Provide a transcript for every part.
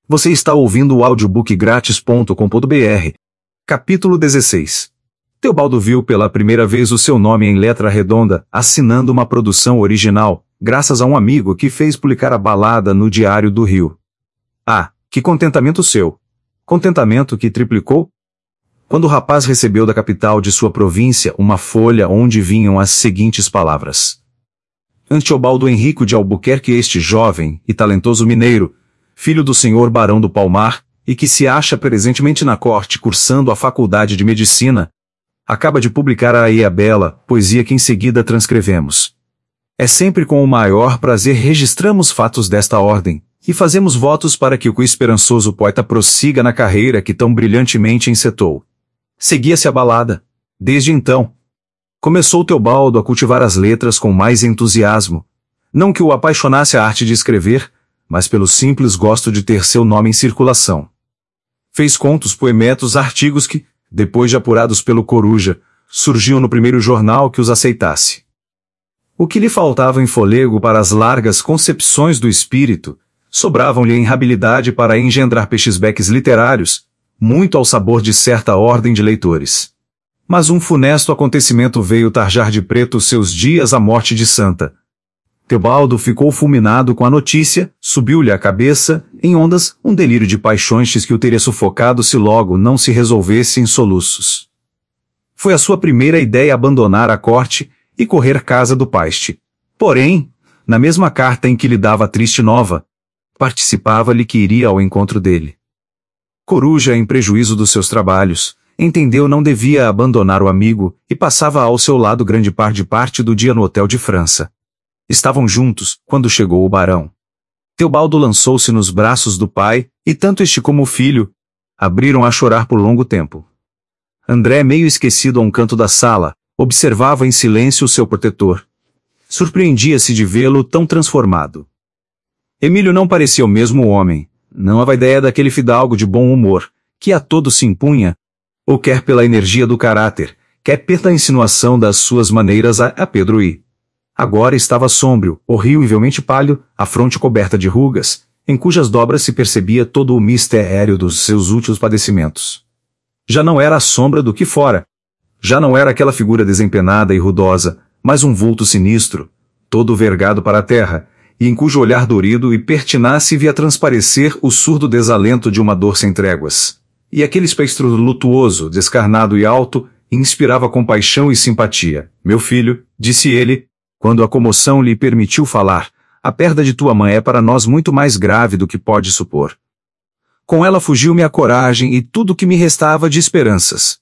Você está ouvindo o audiobookgratis.com.br. Capítulo 16. Teobaldo viu pela primeira vez o seu nome em letra redonda, assinando uma produção original, graças a um amigo que fez publicar a balada no Diário do Rio. Ah, que contentamento seu! Contentamento que triplicou? Quando o rapaz recebeu da capital de sua província uma folha onde vinham as seguintes palavras. Teobaldo Henrico de Albuquerque, este jovem e talentoso mineiro, filho do senhor Barão do Palmar, e que se acha presentemente na corte cursando a faculdade de medicina, acaba de publicar aí a bela poesia que em seguida transcrevemos. É sempre com o maior prazer registramos fatos desta ordem, e fazemos votos para que o esperançoso poeta prossiga na carreira que tão brilhantemente encetou. Seguia-se a balada. Desde então, começou Teobaldo a cultivar as letras com mais entusiasmo. Não que o apaixonasse a arte de escrever, mas pelo simples gosto de ter seu nome em circulação. Fez contos, poemetos, artigos que, depois de apurados pelo Coruja, surgiam no primeiro jornal que os aceitasse. O que lhe faltava em fôlego para as largas concepções do espírito, sobravam-lhe em habilidade para engendrar pechisbeques literários, muito ao sabor de certa ordem de leitores. Mas um funesto acontecimento veio tarjar de preto seus dias a morte de Santa. Teobaldo ficou fulminado com a notícia, subiu-lhe à cabeça, em ondas, um delírio de paixões que o teria sufocado se logo não se resolvesse em soluços. Foi a sua primeira ideia abandonar a corte e correr casa do paiste. Porém, na mesma carta em que lhe dava a triste nova, participava-lhe que iria ao encontro dele. Coruja, em prejuízo dos seus trabalhos, entendeu não devia abandonar o amigo e passava ao seu lado grande parte do dia no Hotel de França. Estavam juntos, quando chegou o barão. Teobaldo lançou-se nos braços do pai, e tanto este como o filho abriram a chorar por longo tempo. André, meio esquecido a um canto da sala, observava em silêncio o seu protetor. Surpreendia-se de vê-lo tão transformado. Emílio não parecia o mesmo homem, não a ideia daquele fidalgo de bom humor, que a todo se impunha, ou quer pela energia do caráter, quer pela insinuação das suas maneiras a Pedro I. Agora estava sômbrio, horrivelmente pálido, a fronte coberta de rugas, em cujas dobras se percebia todo o mistério dos seus últimos padecimentos. Já não era a sombra do que fora. Já não era aquela figura desempenada e rudosa, mas um vulto sinistro, todo vergado para a terra, e em cujo olhar dorido e pertinaz se via transparecer o surdo desalento de uma dor sem tréguas. E aquele espectro lutuoso, descarnado e alto, inspirava compaixão e simpatia. Meu filho, disse ele, quando a comoção lhe permitiu falar, a perda de tua mãe é para nós muito mais grave do que pode supor. Com ela fugiu-me a coragem e tudo o que me restava de esperanças.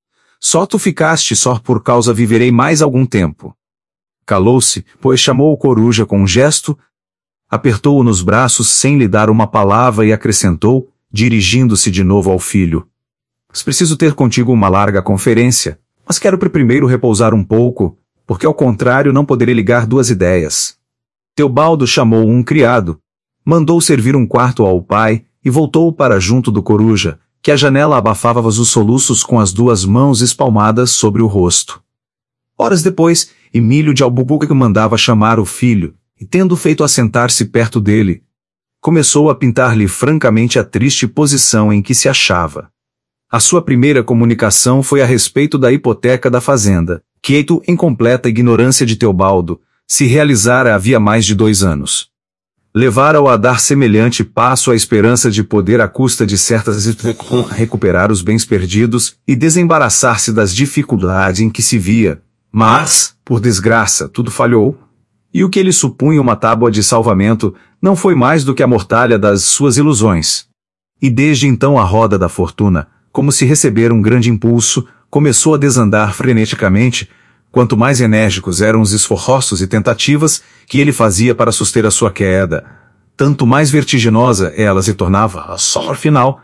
Só tu ficaste só por causa viverei mais algum tempo. Calou-se, pois chamou o Coruja com um gesto, apertou-o nos braços sem lhe dar uma palavra e acrescentou, dirigindo-se de novo ao filho. Preciso ter contigo uma larga conferência, mas quero primeiro repousar um pouco, porque ao contrário não poderei ligar duas ideias. Teobaldo chamou um criado, mandou servir um quarto ao pai e voltou para junto do Coruja, que à janela abafava os soluços com as duas mãos espalmadas sobre o rosto. Horas depois, Emílio de Albuquerque mandava chamar o filho, e tendo feito assentar-se perto dele, começou a pintar-lhe francamente a triste posição em que se achava. A sua primeira comunicação foi a respeito da hipoteca da fazenda, que, em completa ignorância de Teobaldo, se realizara havia mais de 2 anos. Levara-o a dar semelhante passo à esperança de poder à custa de certas recuperar os bens perdidos e desembaraçar-se das dificuldades em que se via, mas, por desgraça, tudo falhou, e o que ele supunha uma tábua de salvamento não foi mais do que a mortalha das suas ilusões. E desde então a roda da fortuna, como se recebera um grande impulso, começou a desandar freneticamente, quanto mais enérgicos eram os esforços e tentativas que ele fazia para suster a sua queda, tanto mais vertiginosa ela se tornava, só ao final.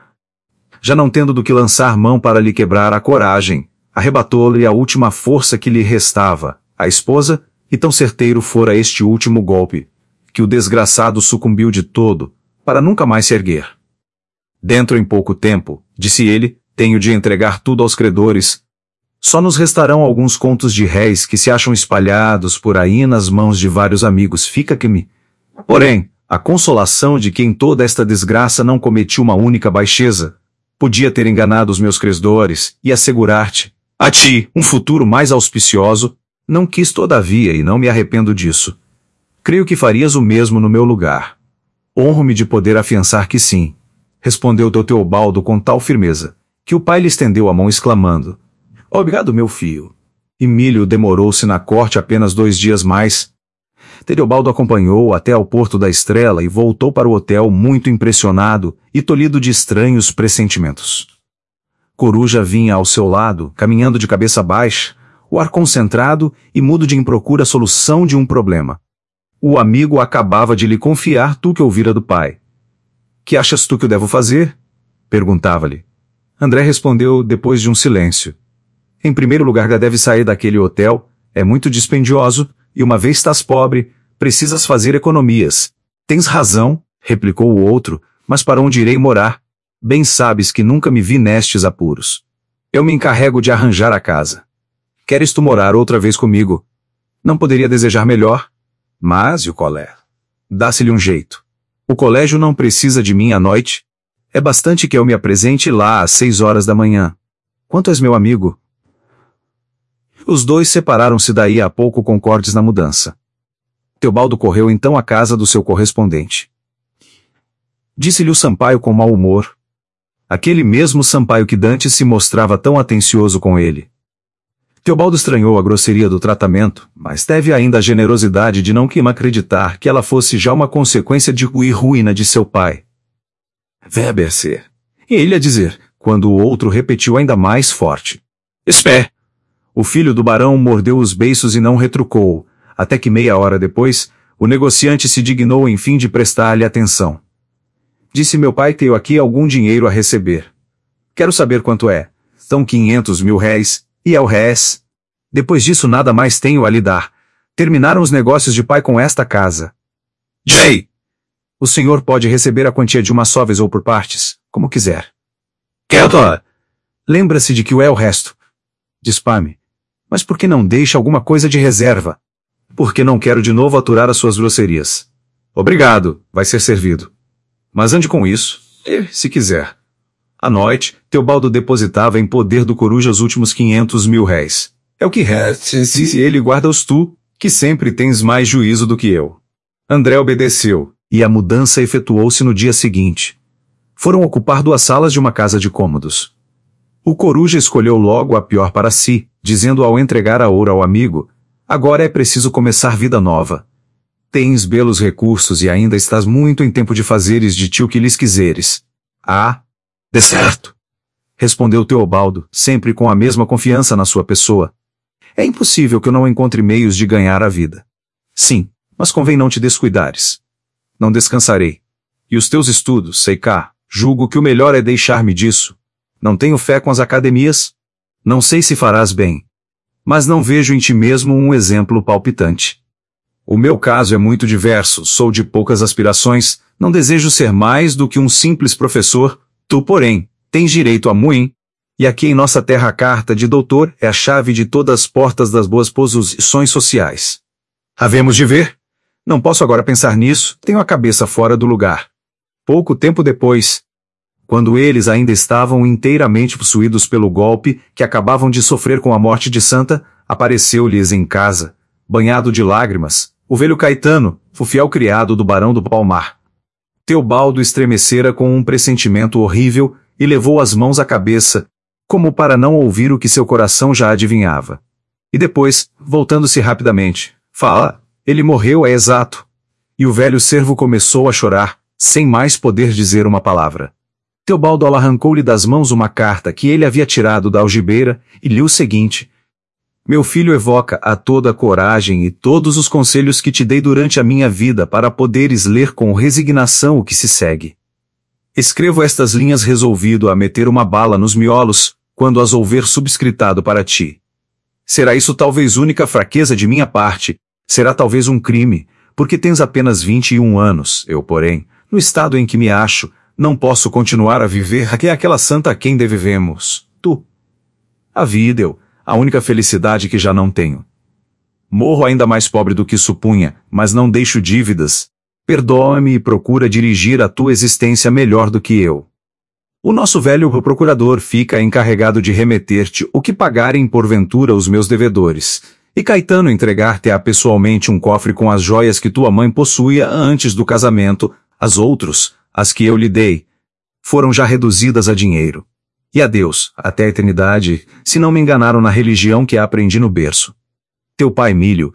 Já não tendo do que lançar mão para lhe quebrar a coragem, arrebatou-lhe a última força que lhe restava, a esposa, e tão certeiro fora este último golpe, que o desgraçado sucumbiu de todo, para nunca mais se erguer. Dentro em pouco tempo, disse ele, tenho de entregar tudo aos credores. Só nos restarão alguns contos de réis que se acham espalhados por aí nas mãos de vários amigos. Fica que me... Porém, A consolação de que em toda esta desgraça não cometi uma única baixeza. Podia ter enganado os meus credores e assegurar-te, a ti, um futuro mais auspicioso. Não quis todavia e não me arrependo disso. Creio que farias o mesmo no meu lugar. Honro-me de poder afiançar que sim, respondeu Teobaldo com tal firmeza, que o pai lhe estendeu a mão exclamando, obrigado, meu filho. Emílio demorou-se na corte apenas 2 dias mais. Teobaldo acompanhou-o até ao Porto da Estrela e voltou para o hotel muito impressionado e tolhido de estranhos pressentimentos. Coruja vinha ao seu lado, caminhando de cabeça baixa, o ar concentrado e mudo de em procura solução de um problema. O amigo acabava de lhe confiar tu que ouvira do pai. Que achas tu que eu devo fazer? Perguntava-lhe. André respondeu depois de um silêncio. Em primeiro lugar, deve sair daquele hotel, é muito dispendioso, e uma vez estás pobre, precisas fazer economias. Tens razão, replicou o outro, mas para onde irei morar? Bem sabes que nunca me vi nestes apuros. Eu me encarrego de arranjar a casa. Queres tu morar outra vez comigo? Não poderia desejar melhor? Mas e o colégio? Dá-se-lhe um jeito. O colégio não precisa de mim à noite. É bastante que eu me apresente lá às 6 horas da manhã. Quanto és meu amigo? Os dois separaram-se daí a pouco concordes na mudança. Teobaldo correu então à casa do seu correspondente. Disse-lhe o Sampaio com mau humor. Aquele mesmo Sampaio que dantes se mostrava tão atencioso com ele. Teobaldo estranhou a grosseria do tratamento, mas teve ainda a generosidade de não queimar acreditar que ela fosse já uma consequência de ruína de seu pai. Weber ser. E ele a dizer, quando o outro repetiu ainda mais forte. Espé! O filho do barão mordeu os beiços e não retrucou, até que 30 minutos depois, o negociante se dignou enfim de prestar-lhe atenção. Disse meu pai tenho aqui algum dinheiro a receber. Quero saber quanto é. São 500 mil réis, e é o réis. Depois disso nada mais tenho a lhe dar. Terminaram os negócios de pai com esta casa. Jay! O senhor pode receber a quantia de uma só vez ou por partes, como quiser. Quieto! Lembra-se de que o é o resto. Dispame. Mas por que não deixa alguma coisa de reserva? Porque não quero de novo aturar as suas grosserias. Obrigado, vai ser servido. Mas ande com isso, e, se quiser. À noite, Teobaldo depositava em poder do Coruja os últimos 500 mil réis. É o que resta, se ele guarda-os tu, que sempre tens mais juízo do que eu. André obedeceu, e a mudança efetuou-se no dia seguinte. Foram ocupar 2 salas de uma casa de cômodos. O Coruja escolheu logo a pior para si, dizendo ao entregar a ouro ao amigo, agora é preciso começar vida nova. Tens belos recursos e ainda estás muito em tempo de fazeres de ti o que lhes quiseres. Ah, de certo, respondeu Teobaldo, sempre com a mesma confiança na sua pessoa. É impossível que eu não encontre meios de ganhar a vida. Sim, mas convém não te descuidares. Não descansarei. E os teus estudos, sei cá, julgo que o melhor é deixar-me disso. Não tenho fé com as academias? Não sei se farás bem. Mas não vejo em ti mesmo um exemplo palpitante. O meu caso é muito diverso, sou de poucas aspirações, não desejo ser mais do que um simples professor, tu, porém, tens direito a muito. E aqui em nossa terra a carta de doutor é a chave de todas as portas das boas posições sociais. Havemos de ver? Não posso agora pensar nisso, tenho a cabeça fora do lugar. Pouco tempo depois, quando eles ainda estavam inteiramente possuídos pelo golpe que acabavam de sofrer com a morte de Santa, apareceu-lhes em casa, banhado de lágrimas, o velho Caetano, o fiel criado do barão do Palmar. Teobaldo estremecera com um pressentimento horrível e levou as mãos à cabeça, como para não ouvir o que seu coração já adivinhava. E depois, voltando-se rapidamente, fala, ele morreu, é exato. E o velho servo começou a chorar, sem mais poder dizer uma palavra. Teobaldo arrancou-lhe das mãos uma carta que ele havia tirado da algibeira e lhe o seguinte: meu filho evoca a toda a coragem e todos os conselhos que te dei durante a minha vida para poderes ler com resignação o que se segue. Escrevo estas linhas resolvido a meter uma bala nos miolos, quando as houver subscritado para ti. Será isso talvez única fraqueza de minha parte, será talvez um crime, porque tens apenas 21 anos, eu, porém, no estado em que me acho, não posso continuar a viver aquela santa a quem devemos, tu. A vida eu, a única felicidade que já não tenho. Morro ainda mais pobre do que supunha, mas não deixo dívidas. Perdoa-me e procura dirigir a tua existência melhor do que eu. O nosso velho procurador fica encarregado de remeter-te o que pagarem porventura os meus devedores, e Caetano entregar-te-á pessoalmente um cofre com as joias que tua mãe possuía antes do casamento, as que eu lhe dei, foram já reduzidas a dinheiro. E adeus, até a eternidade, se não me enganaram na religião que aprendi no berço. Teu pai Milho,